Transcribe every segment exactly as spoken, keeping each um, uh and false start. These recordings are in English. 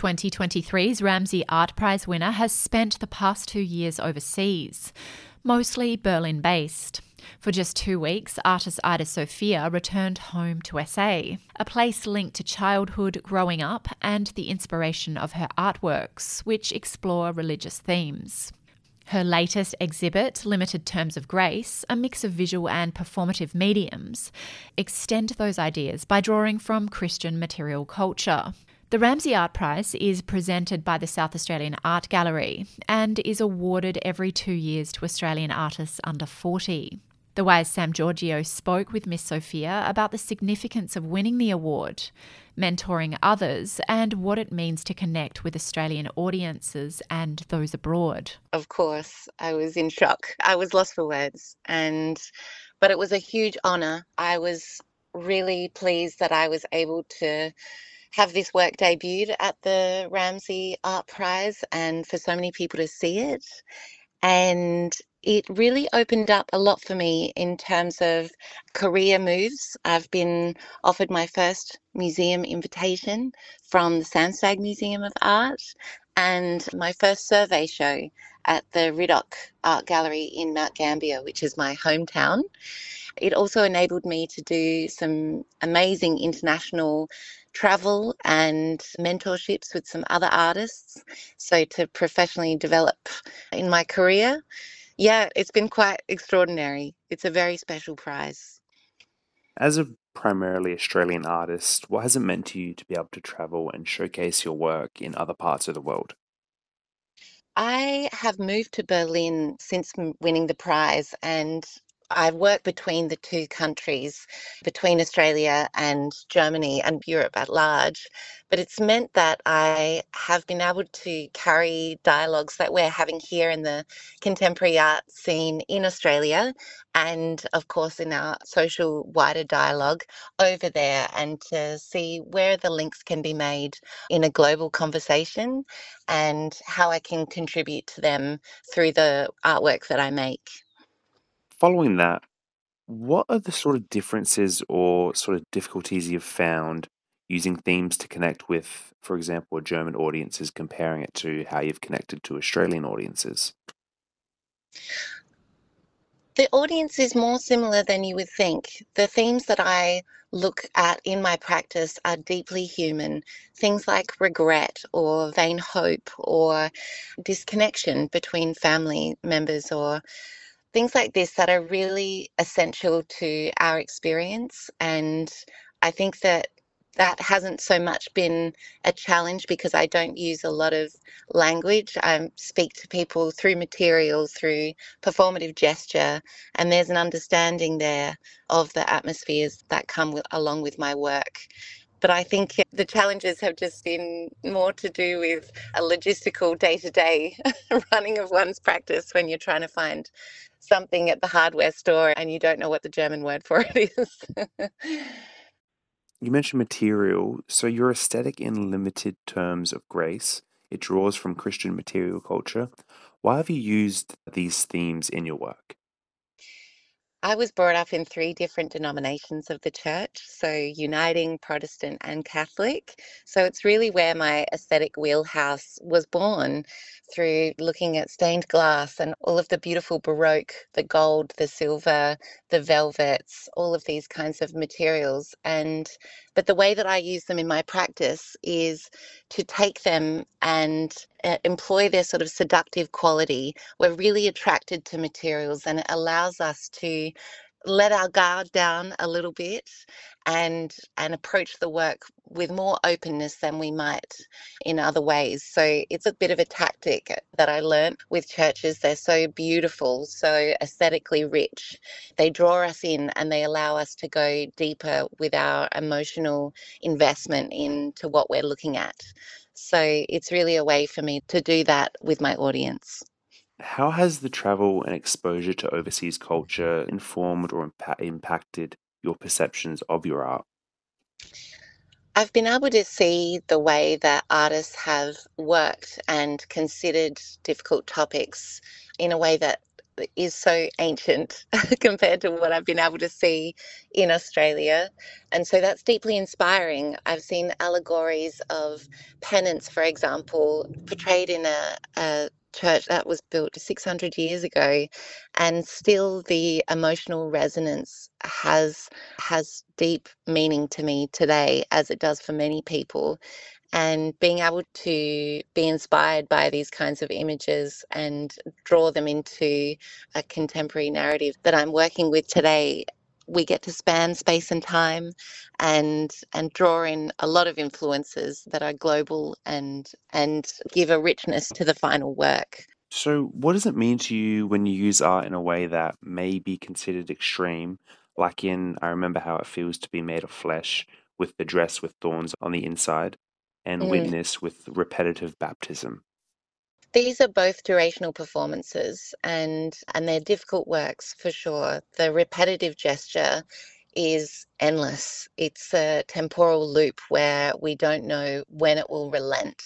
twenty twenty-three's Ramsay Art Prize winner has spent the past two years overseas, mostly Berlin-based. For just two weeks, artist Ida Sophia returned home to S A, a place linked to childhood, growing up, and the inspiration of her artworks, which explore religious themes. Her latest exhibit, Limited Terms of Grace, a mix of visual and performative mediums, extend those ideas by drawing from Christian material culture. The Ramsay Art Prize is presented by the South Australian Art Gallery and is awarded every two years to Australian artists under forty. The Wise Sam Giorgio spoke with Miss Sophia about the significance of winning the award, mentoring others, and what it means to connect with Australian audiences and those abroad. Of course, I was in shock. I was lost for words, and but it was a huge honour. I was really pleased that I was able to have this work debuted at the Ramsay Art Prize and for so many people to see it. And it really opened up a lot for me in terms of career moves. I've been offered my first museum invitation from the Sandstag Museum of Art and my first survey show at the Riddoch Art Gallery in Mount Gambier, which is my hometown. It also enabled me to do some amazing international travel and mentorships with some other artists. So to professionally develop in my career, yeah, it's been quite extraordinary. It's a very special prize. As a primarily Australian artist, what has it meant to you to be able to travel and showcase your work in other parts of the world? I have moved to Berlin since winning the prize, and I've worked between the two countries, between Australia and Germany and Europe at large. But it's meant that I have been able to carry dialogues that we're having here in the contemporary art scene in Australia and, of course, in our social wider dialogue over there, and to see where the links can be made in a global conversation and how I can contribute to them through the artwork that I make. Following that, what are the sort of differences or sort of difficulties you've found using themes to connect with, for example, German audiences, comparing it to how you've connected to Australian audiences? The audience is more similar than you would think. The themes that I look at in my practice are deeply human. Things like regret or vain hope or disconnection between family members, or things like this that are really essential to our experience. And I think that that hasn't so much been a challenge because I don't use a lot of language. I speak to people through materials, through performative gesture, and there's an understanding there of the atmospheres that come with, along with my work. But I think the challenges have just been more to do with a logistical day-to-day running of one's practice when you're trying to find something at the hardware store and you don't know what the German word for it is. You mentioned material, so your aesthetic in Limited Terms of Grace, it draws from Christian material culture. Why have you used these themes in your work? I was brought up in three different denominations of the church, so Uniting, Protestant, and Catholic. So it's really where my aesthetic wheelhouse was born, through looking at stained glass and all of the beautiful Baroque, the gold, the silver, the velvets, all of these kinds of materials. And but the way that I use them in my practice is to take them and uh, employ their sort of seductive quality. We're really attracted to materials, and it allows us to let our guard down a little bit and and approach the work with more openness than we might in other ways. So it's a bit of a tactic that I learned with churches. They're so beautiful, so aesthetically rich. They draw us in and they allow us to go deeper with our emotional investment into what we're looking at. So it's really a way for me to do that with my audience. How has the travel and exposure to overseas culture informed or impa- impacted your perceptions of your art? I've been able to see the way that artists have worked and considered difficult topics in a way that is so ancient compared to what I've been able to see in Australia. And so that's deeply inspiring. I've seen allegories of penance, for example, portrayed in a, a church that was built six hundred years ago, and still the emotional resonance has has deep meaning to me today, as it does for many people. And being able to be inspired by these kinds of images and draw them into a contemporary narrative that I'm working with today, we get to span space and time and and draw in a lot of influences that are global and and give a richness to the final work. So, what does it mean to you when you use art in a way that may be considered extreme? Like in I Remember How It Feels to Be Made of Flesh, with the dress with thorns on the inside, and Mm. Witness with repetitive baptism. These are both durational performances, and and they're difficult works for sure. The repetitive gesture is endless. It's a temporal loop where we don't know when it will relent.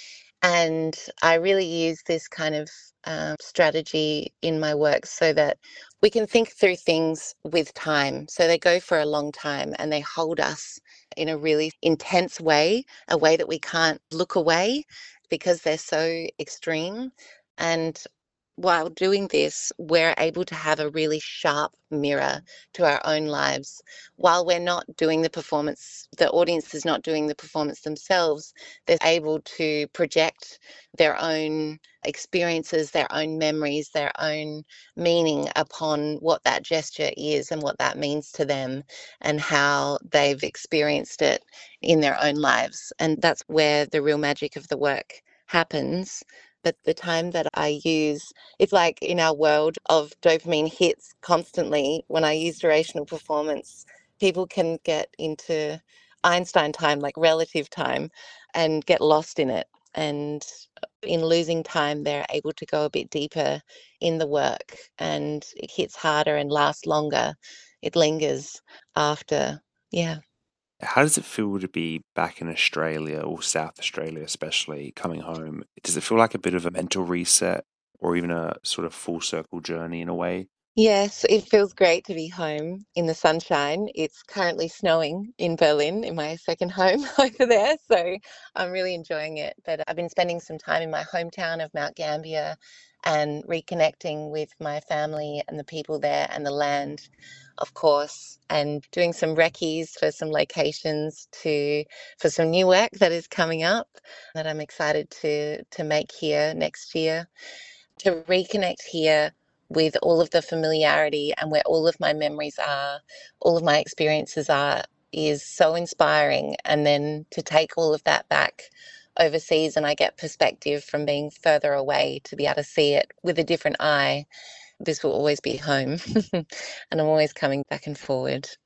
And I really use this kind of um, strategy in my work so that we can think through things with time. So they go for a long time and they hold us in a really intense way, a way that we can't look away because they're so extreme. And while doing this, we're able to have a really sharp mirror to our own lives. While we're not doing the performance, the audience is not doing the performance themselves, they're able to project their own experiences, their own memories, their own meaning upon what that gesture is and what that means to them and how they've experienced it in their own lives. And that's where the real magic of the work happens. But the time that I use, it's like in our world of dopamine hits constantly, when I use durational performance, people can get into Einstein time, like relative time, and get lost in it. And in losing time, they're able to go a bit deeper in the work, and it hits harder and lasts longer. It lingers after. Yeah. How does it feel to be back in Australia, or South Australia especially, coming home? Does it feel like a bit of a mental reset or even a sort of full circle journey in a way? Yes, it feels great to be home in the sunshine. It's currently snowing in Berlin, in my second home over there, so I'm really enjoying it. But I've been spending some time in my hometown of Mount Gambier and reconnecting with my family and the people there and the land, of course, and doing some recce's for some locations to for some new work that is coming up that I'm excited to to make here next year. To reconnect here with all of the familiarity and where all of my memories are, all of my experiences are, is so inspiring. And then to take all of that back overseas and I get perspective from being further away to be able to see it with a different eye, this will always be home. And I'm always coming back and forward.